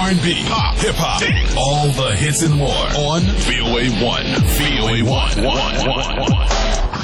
R&B, pop, hip-hop, all the hits and more on VOA1. VOA1.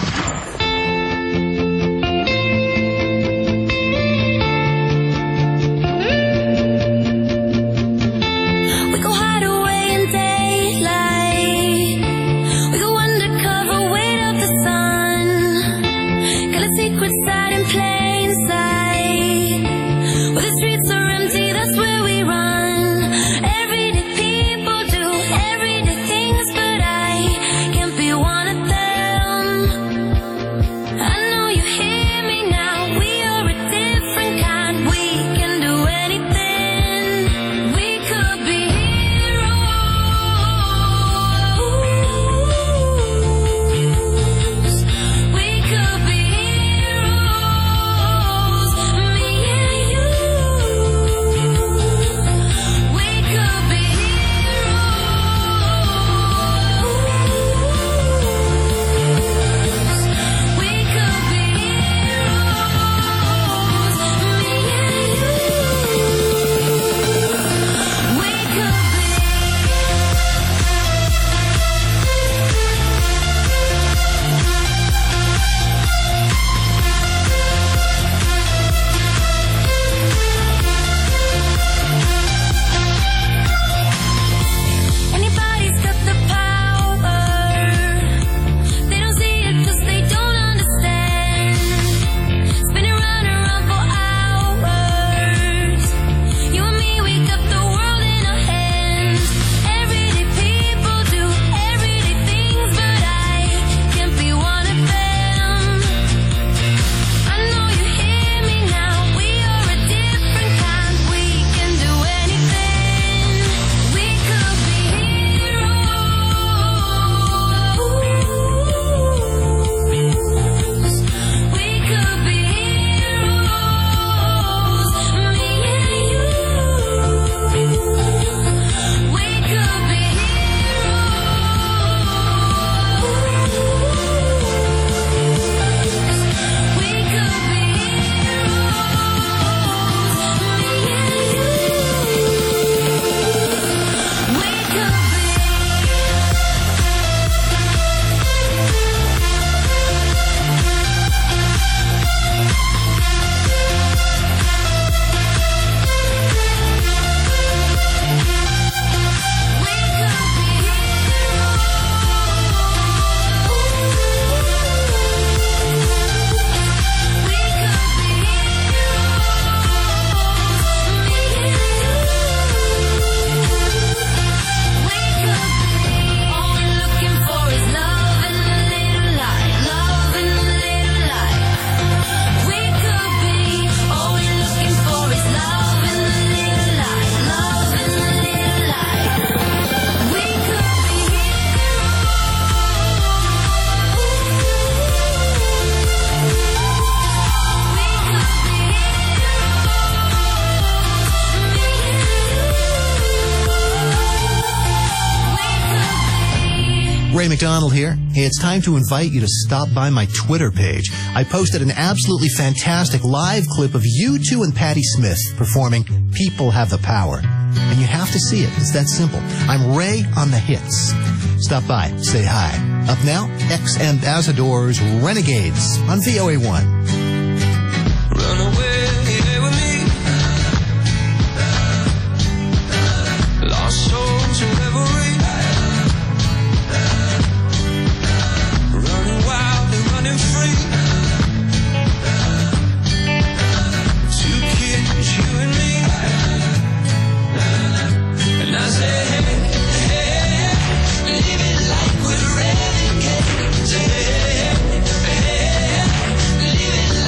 Ray McDonald here. Hey, it's time to invite you to stop by my Twitter page. I posted an absolutely fantastic live clip of U2 and Patti Smith performing People Have the Power. And you have to see it. It's that simple. I'm Ray on the hits. Stop by. Say hi. Up now, ex-ambassadors Renegades on VOA1. Run away with me. Lost souls to revelry. Running wild and running free. Two kids, you and me. And I say, hey, hey, live it like we're renegades. Hey, hey, live it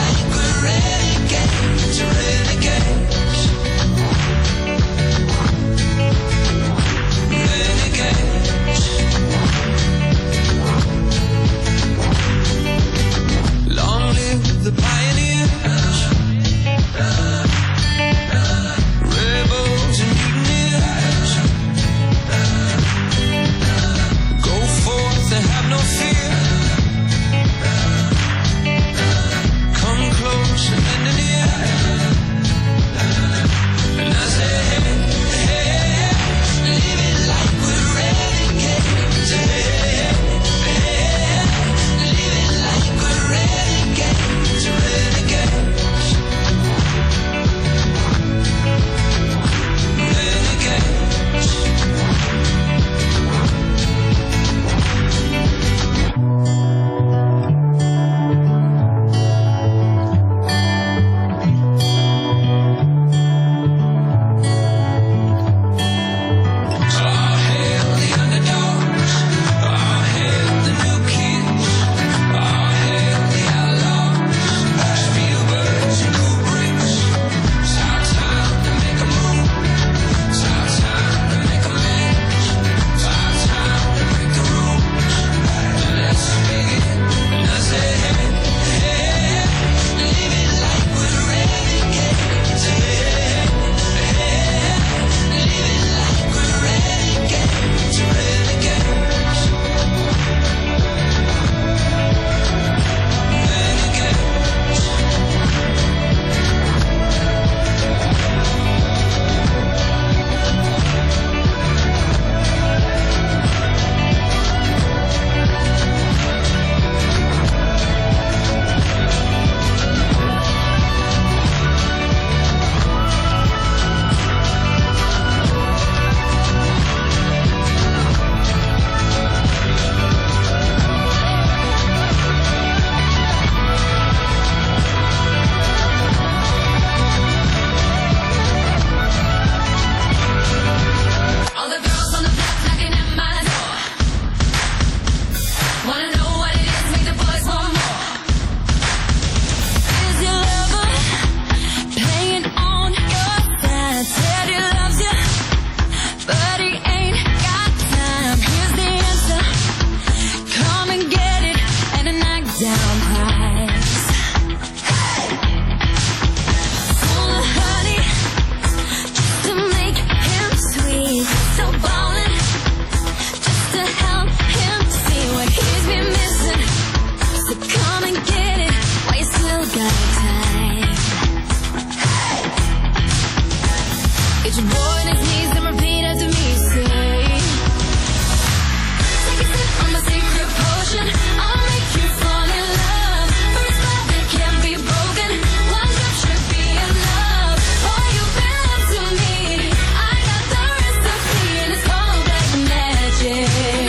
Get your boy on his knees and repeat after me, say. Take a sip from my secret potion. I'll make you fall in love. For a spell that can't be broken. One drop should be enough. Boy, you've been up to me. I got the recipe and it's called black magic.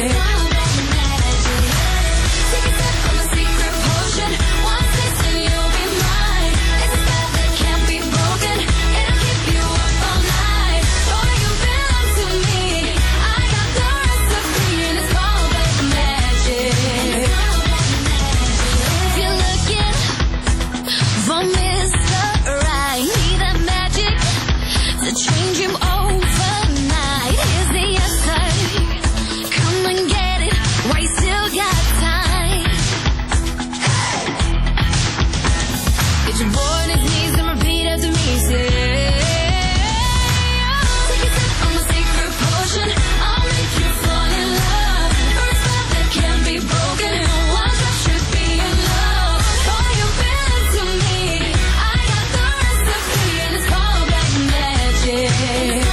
Take a sip from my secret potion. One taste and you'll be mine. It's a spell that can't be broken. It'll keep you up all night. Boy, you've been up to me. I got the recipe and it's called black magic. If you're looking for Mr. Right, need that magic to change him overnight. Here's the answer. Come and get it while you still got time. Get your boy on his knees and repeat after me, say. Take a sip from my secret potion. I'll make you fall in love. For a spell that can't be broken. One drop should be enough. Boy, you've been up to me. I got the recipe and it's called black magic.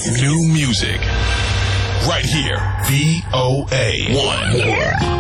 New music. Right here. VOA1.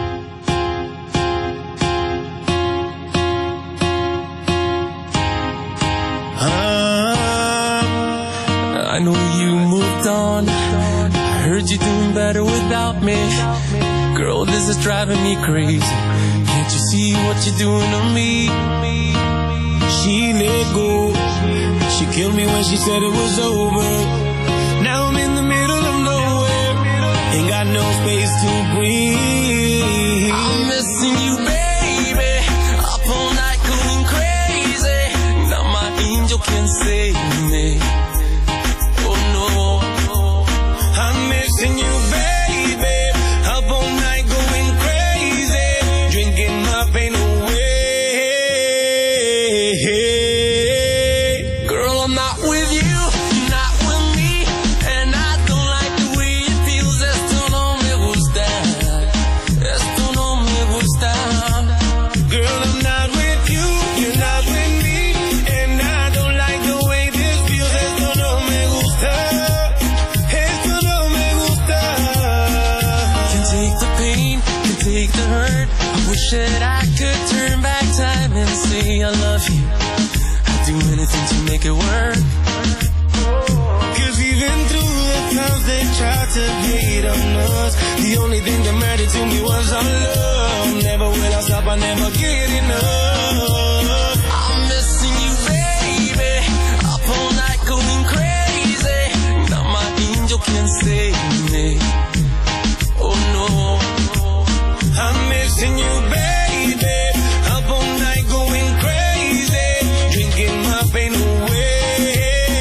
I know you moved on. I heard you doing better without me. Girl, this is driving me crazy. Can't you see what you're doing to me? She let go. She killed me when she said it was over. Now I'm in the middle of nowhere. Ain't got no space to breathe. I'm missing you, baby. Up all night going crazy. Now my angel can save me. I'm missing you, baby. Up all night going crazy, drinking my pain away. Girl, I'm not with you, not with me, and I don't like the way it feels. Esto no me gusta, esto no me gusta. Girl, I'm not with you, you're not with me, and I don't like the way this feels. Esto no me gusta. Take the hurt. I wish that I could turn back time and say I love you. I'd do anything to make it work. Cause even through the times they tried to hate on us, the only thing that mattered to me was our love. Never will I stop, I never get enough. I'm missing you, baby. Up all night going crazy. Now my angel can save me. Oh no. I'm missing you, baby. Up all night going crazy, drinking my pain away.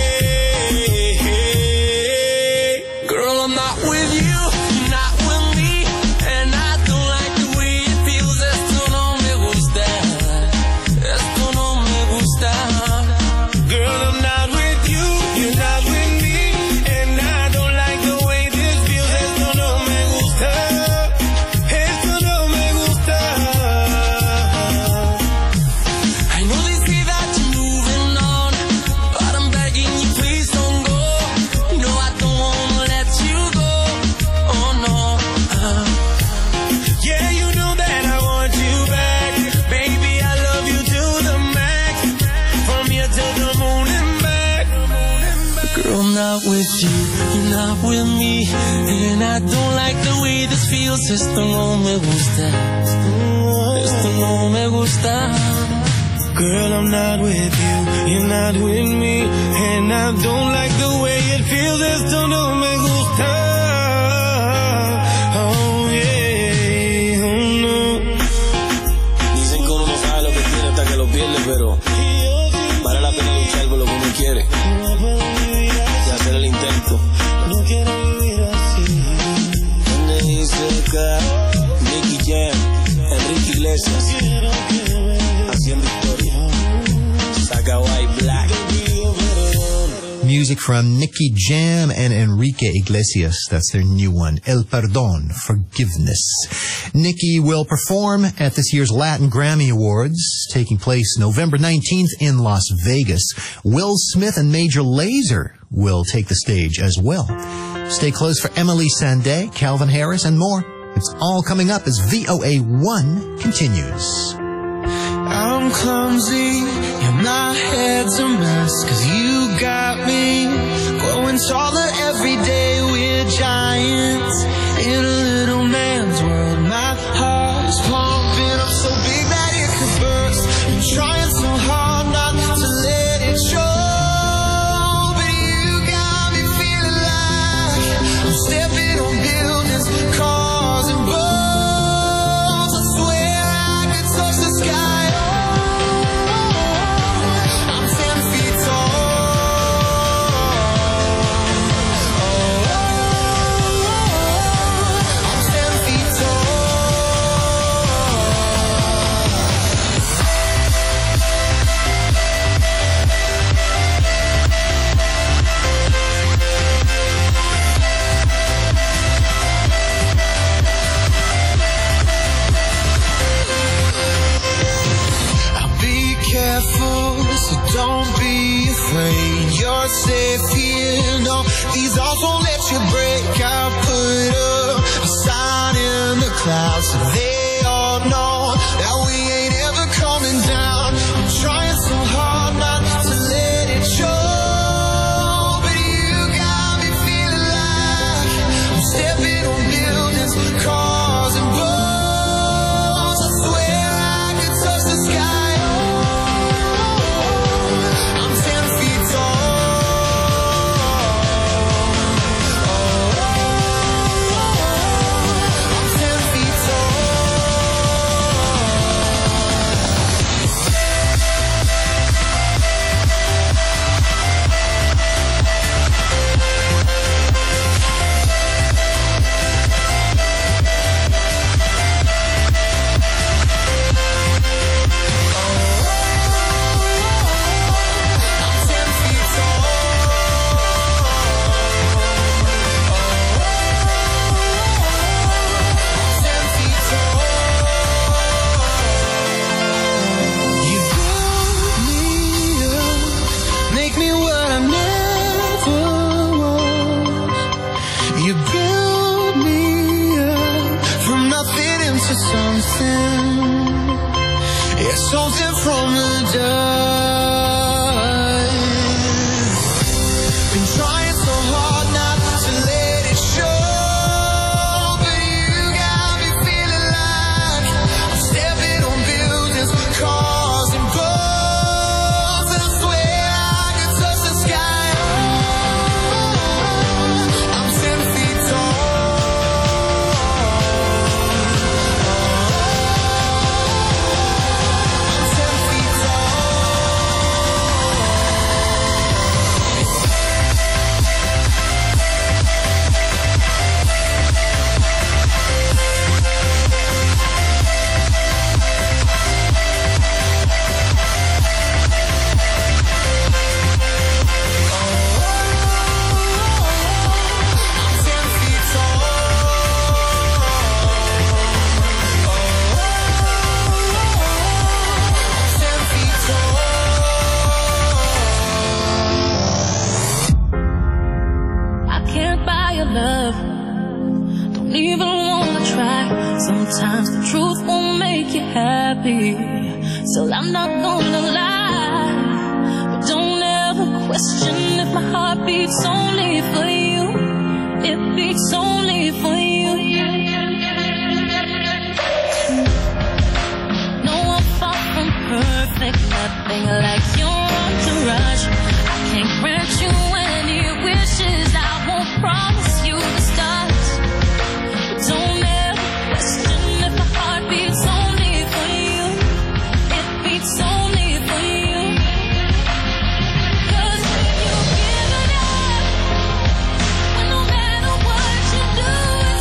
Girl, I'm not with you, not with me, and I don't like the way it feels. Esto no me gusta, esto no me gusta. Girl, I'm not with you, you're not with me, and I don't like the way this feels. Esto no me gusta. Not with you, you're not with me, and I don't like the way this feels. Esto no me gusta, esto no me gusta. Girl, I'm not with you, you're not with me, and I don't like the way it feels. Esto no me gusta. Oh yeah, oh no. Dicen que uno no sabe lo que tiene hasta que lo pierde, pero vale la pena luchar por lo que uno quiere. El intento. No quiero vivir así. Donde dice que Nicky Jam, Enrique Iglesias, haciendo historia. Saga White Black. Music from Nicky Jam and Enrique Iglesias. That's their new one, El Perdón, Forgiveness. Nicky will perform at this year's Latin Grammy Awards, taking place November 19th in Las Vegas. Will Smith and Major Lazer will take the stage as well. Stay close for Emily Sandé, Calvin Harris, and more. It's all coming up as VOA1 continues. I'm clumsy and my head's a mess, 'cause you got me growing taller every day. We're giants in a little man's world. My heart is pumping up so big that it could burst. I'm trying so hard not to let it show, but you got me feeling like I'm stepping on buildings, cars and boats. I swear I could touch the sky. So don't be afraid, you're safe here. No, These arms won't let you break. I put up a sign in the clouds so they all know that we ain't ever coming down. I'm trying so hard not to let it show, but you got me feeling like I'm stepping on buildings, cars and boats. I swear I could touch the sky. I'm 10 feet tall. I'm 10 feet tall. You build me up, make me what I never was. You build me up from nothing into something. Yeah, something from the dust. Been trying so hard not to let it show, but you got me feeling like I'm stepping on buildings, cars and boats, and I swear I could touch the sky. I'm 10 feet tall. I'm 10 feet tall. I'm 10 feet tall. I'm 10 feet tall. I can't buy your love. Don't even wanna try. Sometimes the truth won't make you happy. So I'm not gonna lie. But don't ever question if my heart beats only for you. It beats only for you. No, I'm far from perfect. Nothing like your entourage. I can't grant you any wishes. I won't promise you the stars. But don't ever question if my heart beats only for you. It beats only for you. 'Cause when you give it up, when no matter what you do,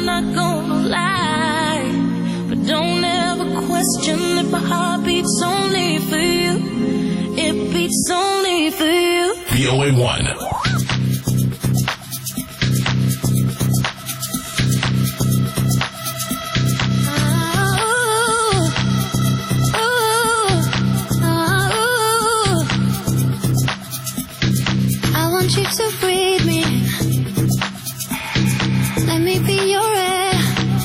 I'm not gonna lie. But don't ever question if my heart beats only for you. It beats only for you. VOA1. You to breathe me. Let me be your air.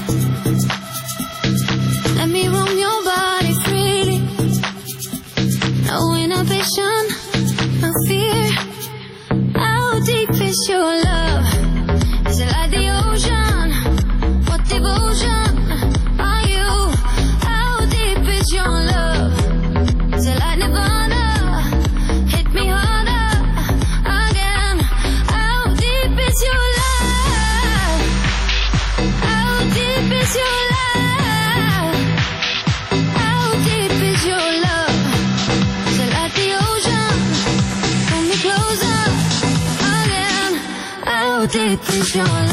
Let me roam your body freely. No inhibition, no fear. How deep is your love? Is it like the ocean? What devotion are you? How deep is your love? Is it like Nirvana? Hit me harder. Your love, how deep is your love? How deep is your love? Is it like the ocean? Pull me closer again. How deep is your love?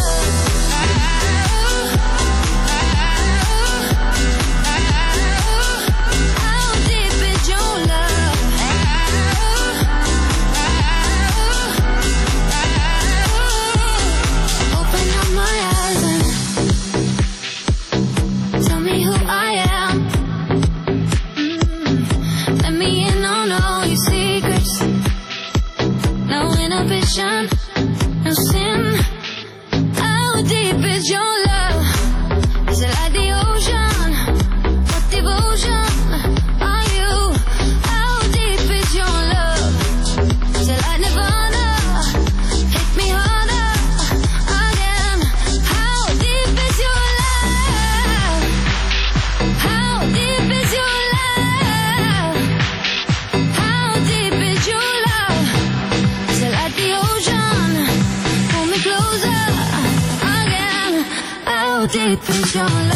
No sin. How deep is your love? Is it like the ocean? What devotion are you? How deep is your love? Is it like Nirvana? Hit me harder again. How deep is your love? How deep is your love? How deep is your love? Is it like the ocean? Pull me closer again. How deep is your love?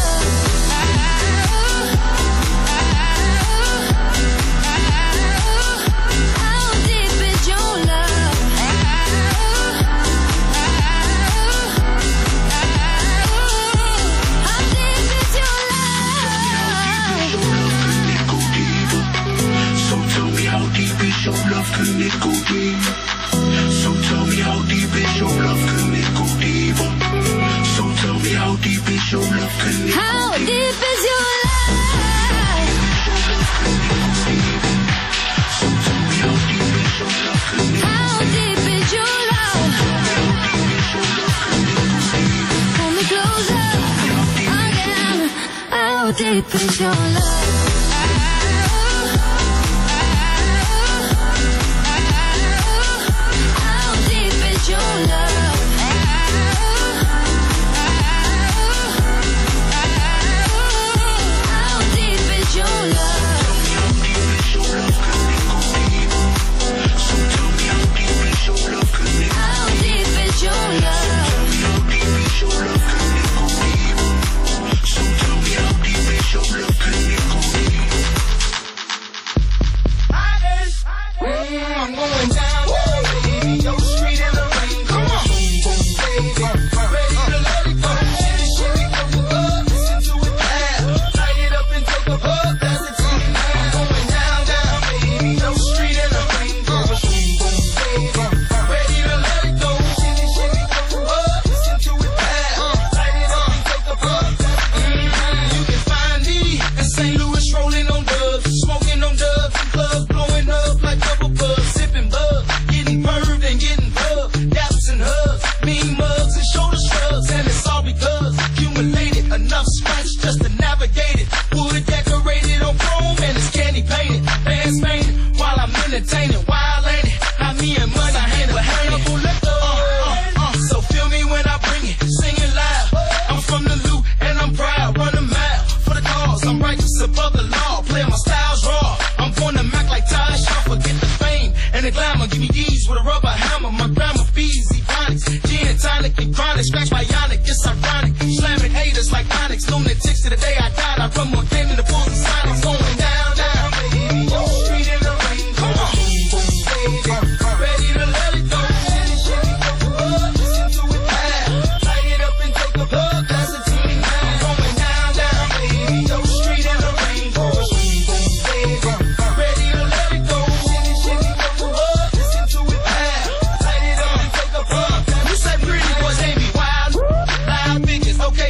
How deep is your love? How deep is your love? So tell me how deep is your love, can it go deeper? So tell me how deep is your love, can it go deeper? So tell me how deep is your love, can it go deeper? How deep is your love? So tell me how deep is your love, can it go deeper? How deep is your love? Pull me closer again. How deep is your love? How deep is your love? How deep is your love? So tell me how deep is your love, can it go How deep is your love? How deep is your love, can it go deeper? So tell me how deep is your love, can it go deeper? I'm going down, baby. Your street in the rain. Come on, boom, baby. Ready to let it go. Shimmy, go up, listen to it loud. Light it up and take a hug. That's the team. I'm going down, baby. Your street in the rain. Come on, boom, baby. Ready to let it go. Shimmy, go up, listen to it loud. Light it up and take a hug. You can find me in St. Louis rolling on dubs, smoking on dubs and clubs, blowing up like bubble buzz, sipping bug, getting purved and getting bugged, daps and hugs, mean mugs and shoulder shrugs, and it's all because accumulated enough scratch just to navigate it. Wood decorated on chrome and it's candy painted, fans painted while I'm entertaining. Wild ain't it? How me and money hand in hand. So feel me when I bring it, sing it loud. I'm from the loot and I'm proud, run a mile for the cause. I'm righteous above the law, play my styles raw. I'm born to Mac like Taj, I forget the fame and the glamour. Give me these with a rubber hammer. My grandma feeds ebonics, gin and tonic and chronic, scratch bionic. It's ironic, slamming haters like Onyx, lunatics to the day I died. I run more game than the Bulls and Sonics. Going down, baby. Your street in the rain. Come on, boom, baby. Ready to let it go. Shimmy, go up, listen to it loud. Light it up and take a hug. That's the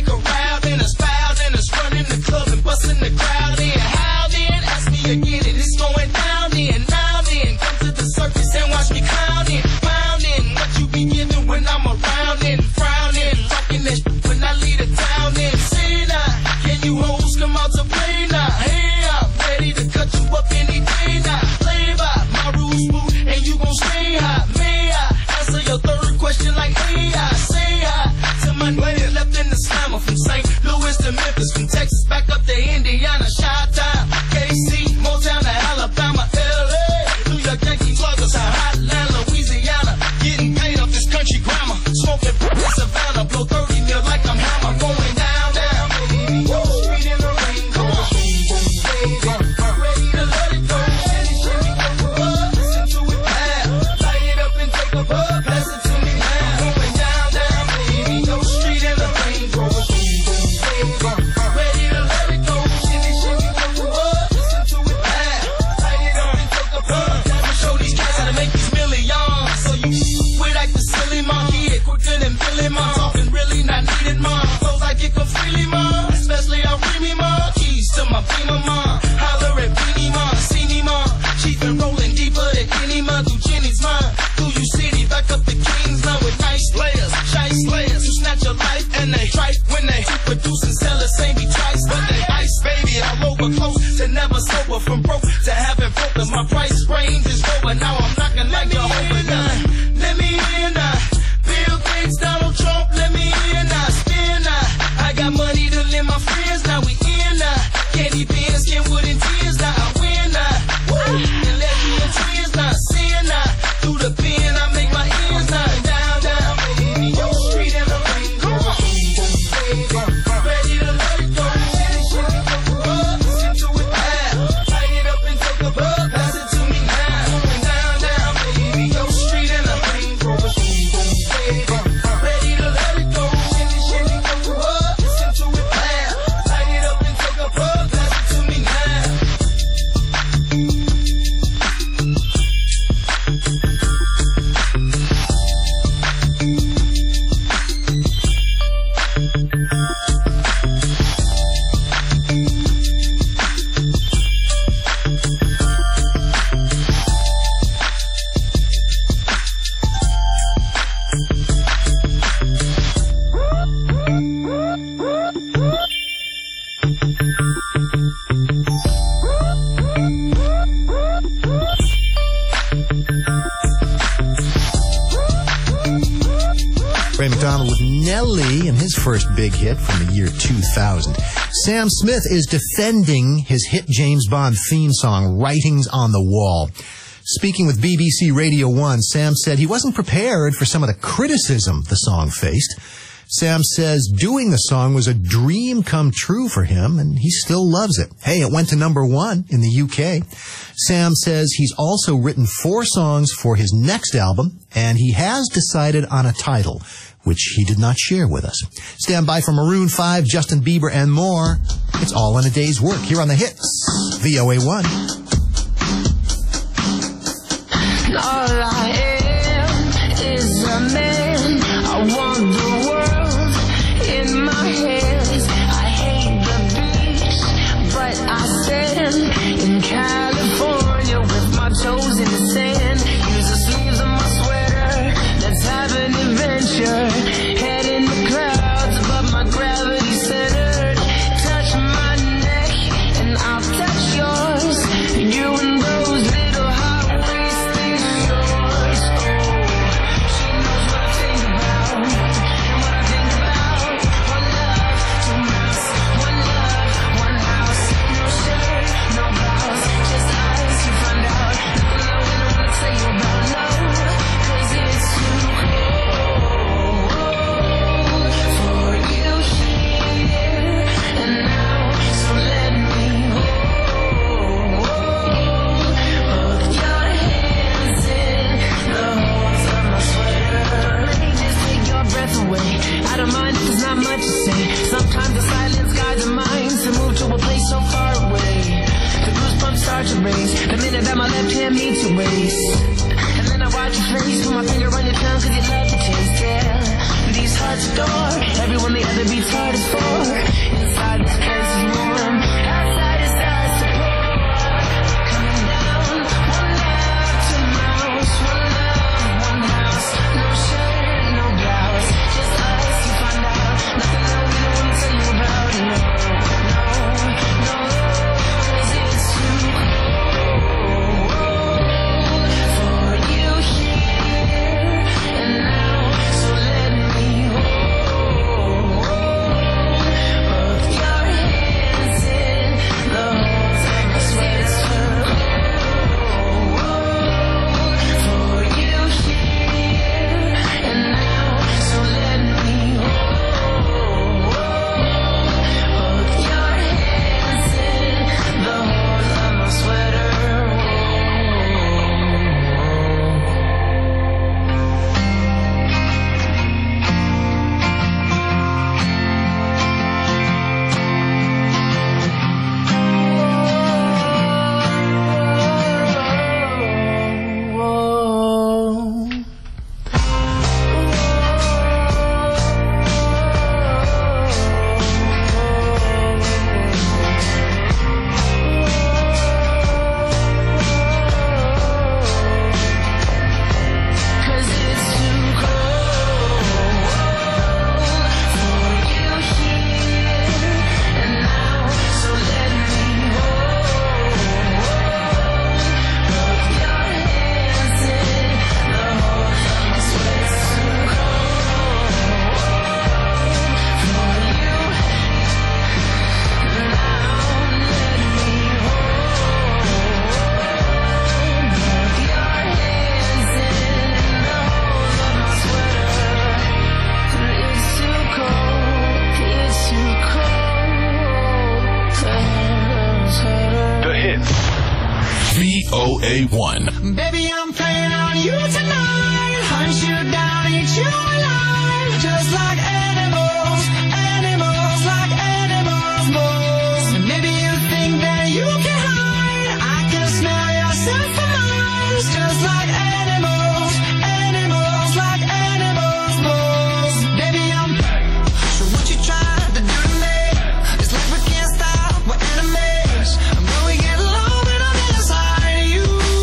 around and us fouled and us running the club and busting the crowd in. How then? Ask me again and it's going down in. Now then, come to the circus and watch me clowning, clowning. What you be giving when I'm around and frowning, talking that shit when I leave the town in. Say now, can you hoes come out to play now? Hey, I'm ready to cut you up any day now. Play by my rules, smooth, and you gon' stay hot. May I answer your third question like hey, I say hi to my niggas left in the slammer from St. Louis to Memphis, from Texas back up to Indiana, Chi-Town, KC, Motown to Alabama, LA, New York Yankees, Sluggers, Hotland, Louisiana, getting paid off this country grammar, smoking in Savannah, blow 30 mil like I'm Hammer, going down, down, baby, street in the rain, go on, ready to let it go, shimmy, shimmy, go up, listen to it now, light it up and take a bug, pass it to me now, going down, down, baby, no street in the rain, go on, ready to let it go, shimmy, shimmy, go up, listen to it now, light it up and take a bug, never show these cats how to make these millions, so you with like the silly monkey, it quicker than Billy, mom, talking really not needed, mom, clothes I get come freely, mom, especially I free me, mom, keys to my Beamer, mom, holler at Beanie, mom, see me, mom, she's been rolling deeper than any mom, through Jenny's mom, through you city, back up the Kings, now with nice players, shy slayers, you snatch your life and they tripe when they produce and sell it, same be twice, but they ice, baby, all over close to never sober, from broke to having broken, my price range is lower, now I'm knocking like a over now, let me in now, Bill Gates, Donald Trump, let me in now, spin now, I got money to lend my friends, now we in now, candy beans, Kenwood and tears, now I win now, woo, and let me in twins now, sin now, through the pen I make my ends now, down, down, baby, yo, street in the rain, go on, ready to let it go, shitty, shitty, go up, listen to it now, light it up and take a bug, pass it to me now, going down, down, baby, yo, street in the rain, go on, ready to let it go, shitty, shitty, go up, listen to it now, light it up and take a bug, pass it to me now. Ray McDonald with Nelly and his first big hit from the year 2000. Sam Smith is defending his hit James Bond theme song, Writings on the Wall. Speaking with BBC Radio 1, Sam said he wasn't prepared for some of the criticism the song faced. Sam says doing the song was a dream come true for him, and he still loves it. Hey, it went to #1 in the UK. Sam says he's also written 4 songs for his next album, and he has decided on a title, which he did not share with us. Stand by for Maroon 5, Justin Bieber, and more. It's all in a day's work here on The Hits, VOA1. All I am is a man. I want the world in my hands. I hate the beach, but I stand in California with my toes in the sand. Use the sleeves of my sweater. Let's have an adventure. Head in the clouds, but my gravity centered. Touch my neck and I'll touch yours. You and those little hot waist things yours. VOA1. Baby, I'm playing on you tonight. Hunt you down, eat you alive. Just like animals, animals, like animals, moles. Maybe you think that you can hide. I can smell yourself from miles. Just like animals, animals, like animals, moles. Baby, I'm. So what you trying to do to me? It's like we can't stop, we're enemies. I know we get along, but I'm inside you.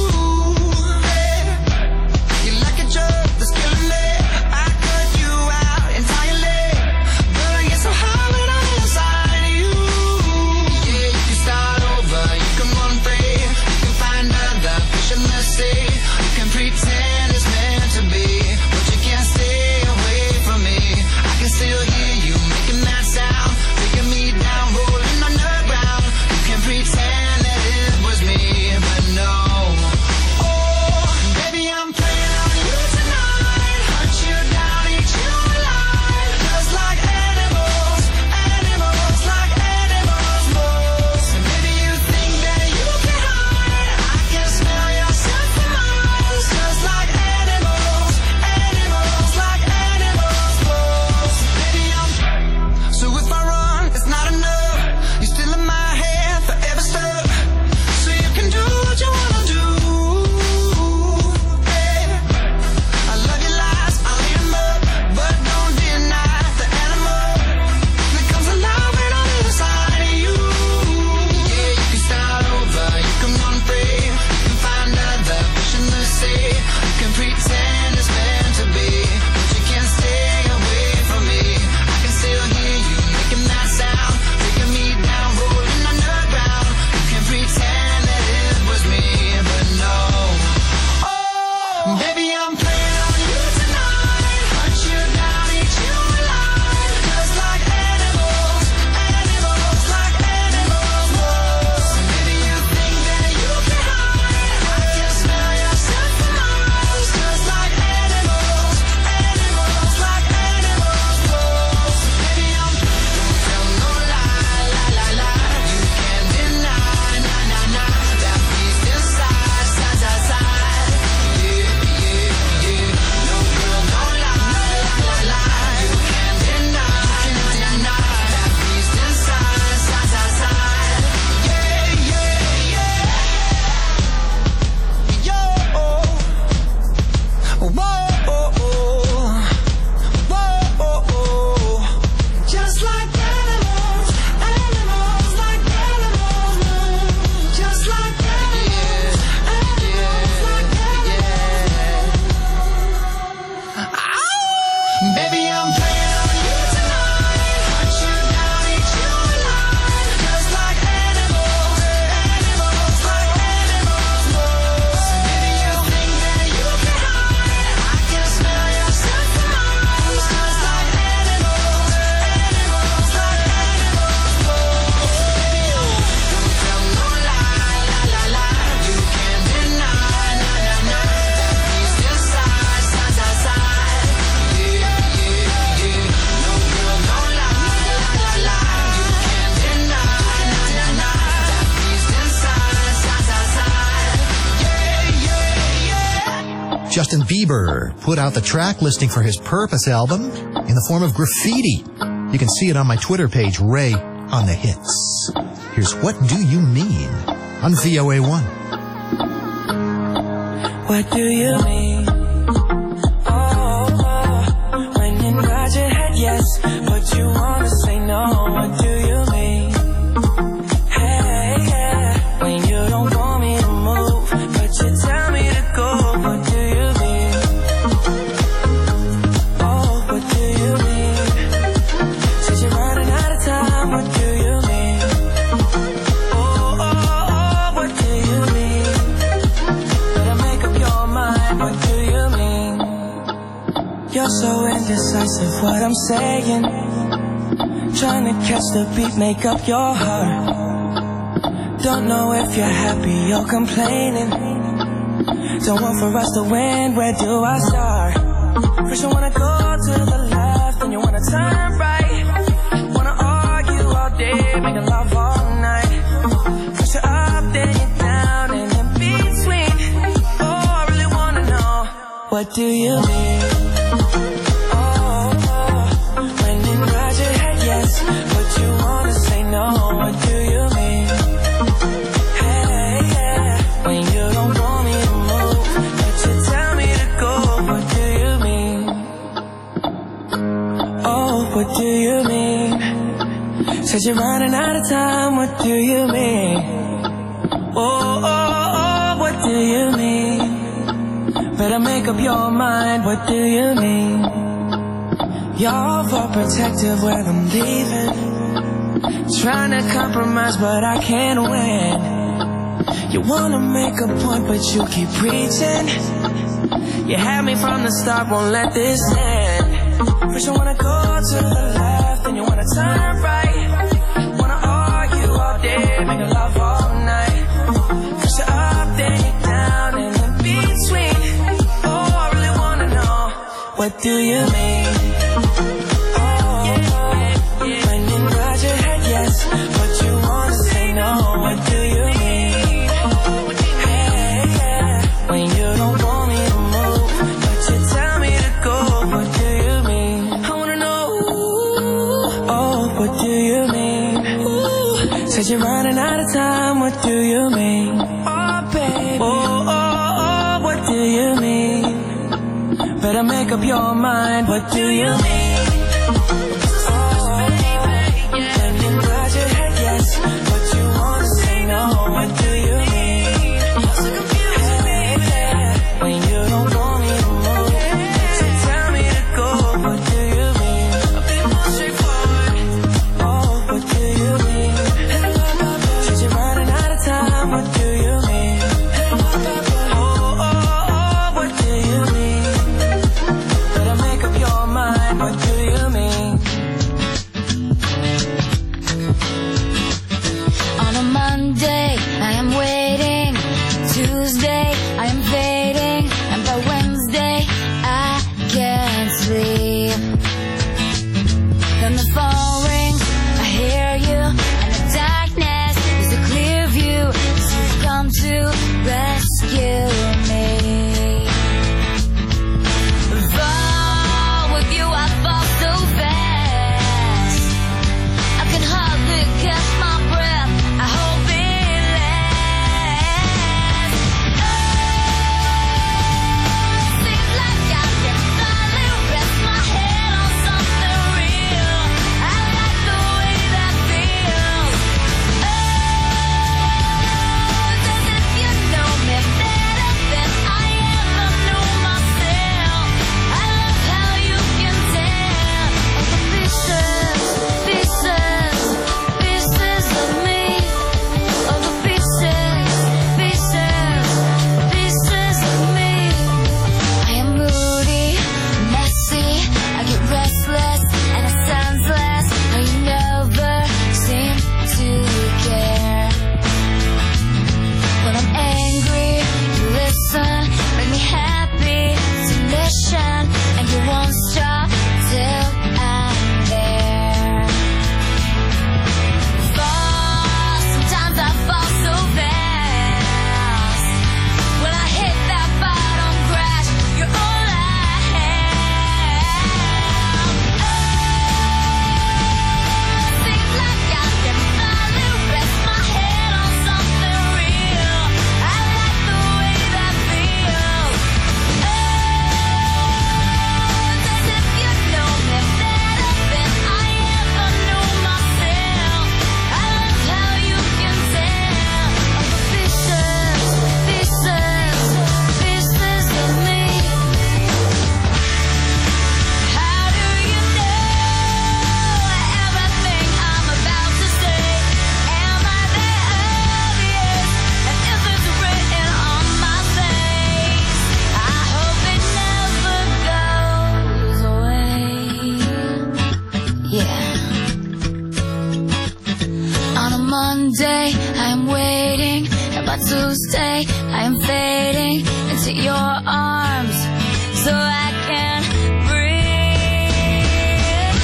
You like a drug that's killing me. I cut you out entirely, but I get so high when I'm inside you. Yeah, you can start over, you can run free, you can find other fish in the sea. You can pretend it's meant to be, but you can't stay away from me. I can still hear you making that sound, taking me down, rolling on the ground. You can pretend that it was me, but no. Oh, baby, I'm playing on you tonight. Hunt you down, eat you alive. Just like animals, animals, like animals, moles. And maybe you think that you can hide. I can smell yourself from miles. Just like animals, animals, like animals, moles. Baby, I'm. So if I run, it's not enough. You're still in my head, forever stuck. So you can do what you wanna do. I love your lies, I'll eat 'em up, but don't deny the animal that comes alive when I'm inside of you. Yeah, you can start over, you can run free, you can find other fish in the sea. You can pretend it's meant to be, but you can't stay away from me. I can still hear you making that sound, taking me down, rolling on the ground. You can pretend that it was me, but no. Oh, baby, I'm playing on you tonight. Hunt you down, eat you alive. Just like animals, animals, like animals, moles. Maybe you think that you can hide. I can smell yourself from miles. Just like animals, animals, like animals, moles. Baby, I'm. Don't tell no lie, lie, lie, lie. You can't deny, nah, nah, nah. That beast inside, side, side, side. Yeah, yeah, yeah. No girl, no lie, lie, lie. You can't deny, nah, nah, nah. That beast inside, side, side, side. Yeah, yeah, yeah. Yo, whoa, whoa. Just like animals, animals, like animals, just like animals, animals, like animals. Baby, I'm playing on you tonight. Hunt you down, eat you alive. Just like animals, animals, like animals, moles. Maybe you think that you can hide. I can smell yourself from miles. Just like animals, animals, like animals, moles. Baby, don't tell no lie, lie, lie, lie. You can't deny, nah, nah, nah. That beast inside, side, side, side. Yeah, yeah, yeah. No girl, no lie, lie, lie, lie. You can't deny, nah, nah, nah. That beast inside, side, side, side. Yeah, yeah, yeah. Justin Bieber put out the track listing for his Purpose album in the form of graffiti. You can see it on my Twitter page, Ray on the Hits. Here's What Do You Mean on VOA1. What do you mean? When you nod your head yes, but you wanna say no. What do you mean? Hey, yeah. When you don't want me to move, but you tell me to go. What do you mean? Oh, what do you mean? Said you're running out of time. What do you mean? Oh, what do you mean? Better make up your mind. What do you mean? You're so indecisive. What I'm saying, trying to catch the beat, make up your heart. Don't know if you're happy or complaining. Don't want for us to win. Where do I start? First you wanna go to the left, then you wanna turn right. Wanna argue all day, making love all night. First you're up, then you're down, and in between what do you mean? Oh, when you nod your head yes, but you wanna say no, what do you mean? Hey, yeah, when you don't want me to move, but you tell me to go, what do you mean? Oh, what do you mean? Said you're running out of time, what do you mean? Oh, what do you mean? Better make up your mind, what do you mean? You're overprotective when I'm leaving, trying to compromise but I can't win. You wanna make a point but you keep preaching. You had me from the start, won't let this end. First you wanna go to the left, then you wanna turn right. Wanna argue all day, make love all night. First you're up, then you're down, and in between. Oh, I really wanna know, what do you mean? Oh, when you nod your head yes, but you wanna say no, what do you mean? Hey, yeah, when you don't want me to move, but you tell me to go, what do you mean? I wanna know, oh, what do you mean? Said you're running out of time, what do you mean? Oh, baby. Oh, what do you mean? Better make up your mind, what do you mean? Oh, when you nod your head yes, but you wanna say no, what do you mean? Hey, yeah, when you don't want me to move, but you tell me to go, what do you mean? I'll be more straightforward. Oh, what do you mean? Said you're running out of time, what do you mean? Oh, what do you mean? Better make up your mind, what do you mean? On a Monday, I am waiting. Tuesday, I am fading. And by Wednesday, I can't sleep. Then the phone rings, I hear you. And the darkness is a clear view. 'Cause you've come to rescue me. Fall with you, I fall so fast. I can hardly catch my breath. I hope it lasts. Oh, seems like I can finally rest my head on something real. I like the way that feels. Oh, it's as if you know me better than I ever knew myself. I love how you can tell of the pieces, pieces, pieces of me. Of the pieces, pieces, pieces of me. I am moody, messy, I get restless, and it sounds less. How you never seem to care. When I'm angry, you listen, make me happy, submission, and you won't stop till I'm there. Fall, sometimes I fall so fast. When I hit that bottom crash, you're all I have. Oh, seems like I can finally rest my head on something real. I like the way that feels. Oh, it's as if you know me better than I ever knew myself. I love how you can tell of the pieces, pieces, pieces of me. How do you know everything I'm about to say? Am I that obvious? And if it's written on my face, I hope it never goes away. Yeah. On a Monday, I am waiting, and by Tuesday, I am fading into your arms, so I can breathe.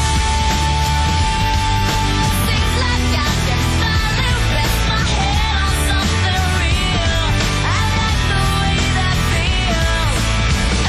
Seems like I can finally rest my head on something real. I like the way that feels.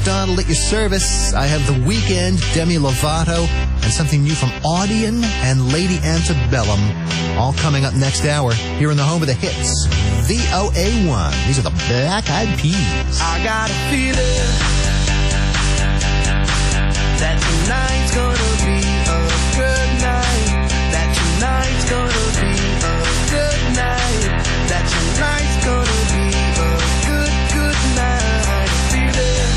McDonald at your service. I have The Weeknd, Demi Lovato, and something new from Audion and Lady Antebellum, all coming up next hour here in the home of the hits, VOA1. These are the Black Eyed Peas. I got a feeling that tonight's gonna be a good night. That tonight's gonna be a good night. That tonight's gonna be a good, good night. A feeling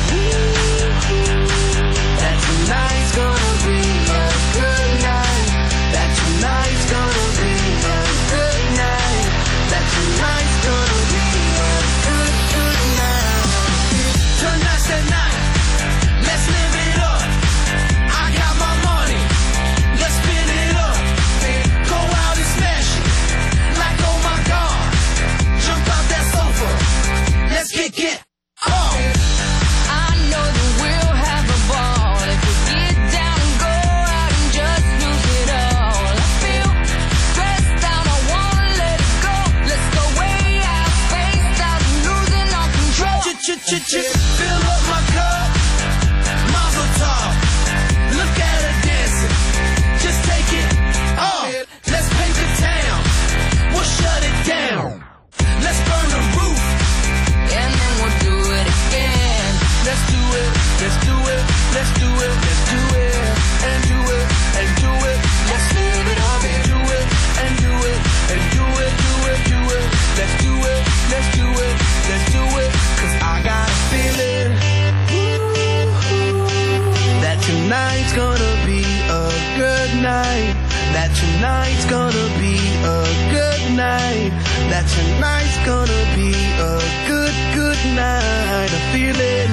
that tonight's gonna be a good night. That tonight's gonna be a good night. That tonight's gonna be a good, good night. Tonight's the night. Let's live it up. I got my money. Let's spin it up. Go out and smash it. Like, oh my God. Jump out that sofa. Let's kick it. Oh. I know that we'll have a ball if we get down and go out and just lose it all. I feel stressed out, I wanna let it go. Let's go way out, spaced out, losing all control. Fill up my cup. Mazel tov. Look at her dancing. Just take it off. Let's paint the town. We'll shut it down. Let's burn the roof. And then we'll do it again. Let's do it. Let's do it. Let's do it. Let's do it. And do it. And do it. Let's live it up and do it. And do it. And do it. Do it. Do it. Let's do it. Let's do it. Let's do it. 'Cause I got a feeling that tonight's gonna be a good night. That tonight's gonna be a good night. That tonight's gonna be a good, good night. A feeling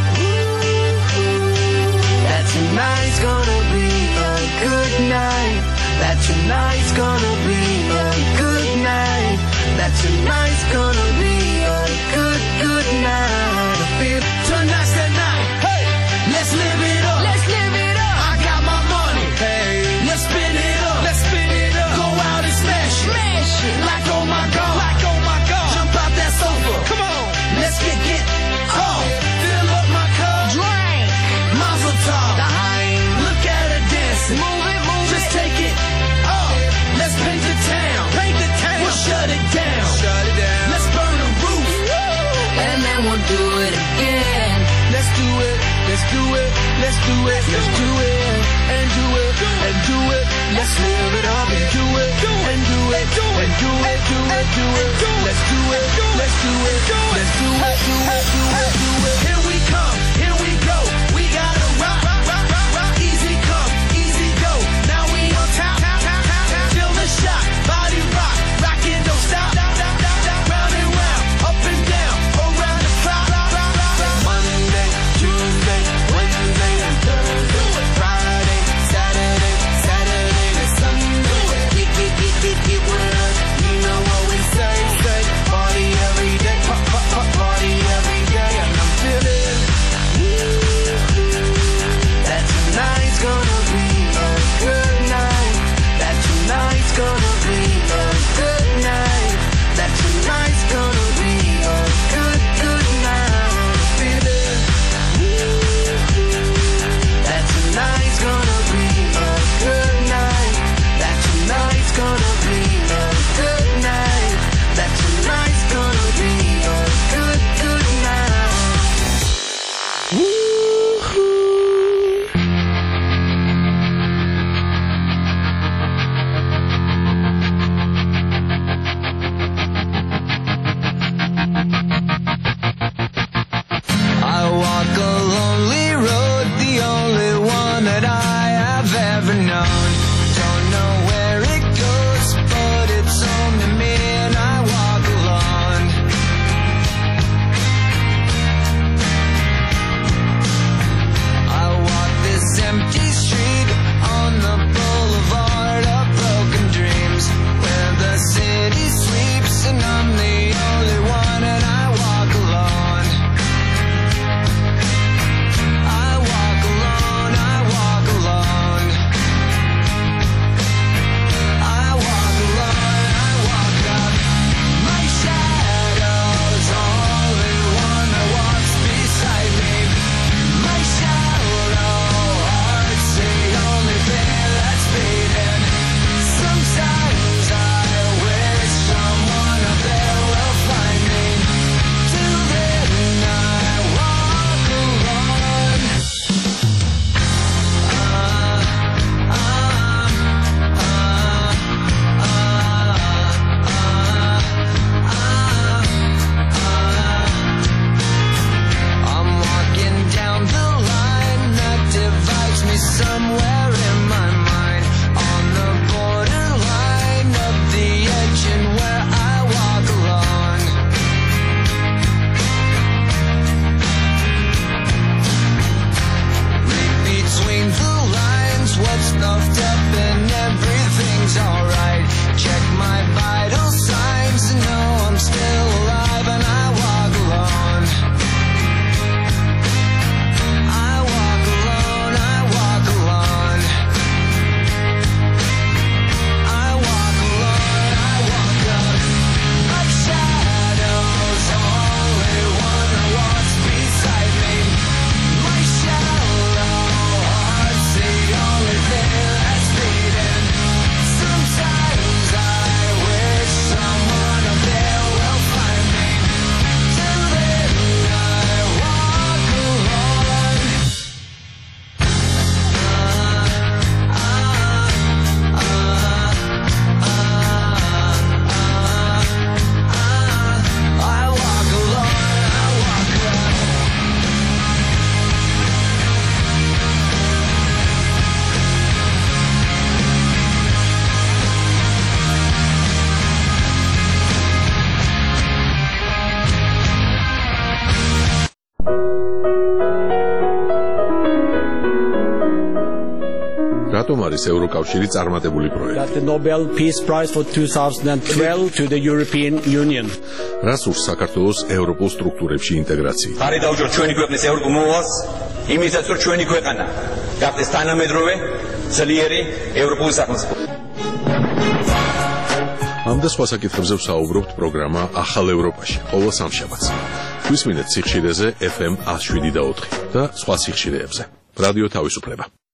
that tonight's gonna be a good night. That tonight's gonna be a good night. That tonight's gonna be a good, good night. I feel tonight's the night. Hey, let's live it up. Let's live it up. I got my money. Hey, let's spin it up. Let's spin it up. Go out and smash it. Smash it. Like oh my God. Like oh my God. Jump out that sofa. Come on. Let's get off. Fill up my cup. Drink. Mazel tov. Look at her dancing. Move it, move Just it. take it off. Let's paint the town. Paint the town. We'll shut it down. Shut it down. Let's burn the roof. And then we'll do it again. Let's do it. Let's do it. Let's do it. Let's do it. And do it. And do it. Let's live it up and do it. And do it. And do it. Do it. Do it. Let's do it. Let's do it. Let's do it. Do it. Do it. Do it. Here we come. Here we go. We gotta rock. Rock. Rock. Rock. Rock. Easy come. Easy go. Now we on top. Feel the shot. Body rock. Rockin', don't stop. Round and round. Up and down. Around the clock. Monday, Tuesday, Wednesday, and Thursday. Friday, Saturday, and Sunday. Keep with us. You know what we say. Party every day. Party every day. And I'm feeling that tonight's gonna be a good night. That tonight's gonna be a good night. That tonight's gonna be a good, good night. Feeling that tonight's gonna be a good night. That tonight's gonna be a good night. That tonight's gonna be a good, good night. I walk a lonely road, the only one that I have ever known. Don't know where it goes, but it's home to me and I walk alone. I walk this empty street on the boulevard of broken dreams, where the city sleeps and I'm the only one and I walk alone. I walk alone, I walk alone. everything's alright. Check my vital signs to know I'm still alive, and I walk alone. I walk alone, I walk alone. I walk alone, I walk up like shadows. Only wonder what's beside me. My shallow heart's the only thing that's beating. Sometimes I wish someone up there will find me. Till then I walk alone. I walk alone, I walk alone. რატომ არის ევროკავშირი წარმატებული პროექტი? That the Nobel Peace Prize for 2012 to the European Union. რას ურს საქართველოს ევროპულ სტრუქტურებში ინტეგრაცია? ხარი დაუჯო ჩვენი ქვეყნის ევროპულ მოვალს, იმისაც რომ ჩვენი ქვეყანა გახდეს თანამედროვე, ძლიერი ევროპული სახელმწიფო. ამ და სხვა საკითხებზე ვსაუბრობთ პროგრამა ახალ ევროპაში, ყოველ სამშაბათს. გვისმინეთ სიხშირეზე FM 107.4 და სხვა სიხშირეებზე. რადიო თავისუფლება.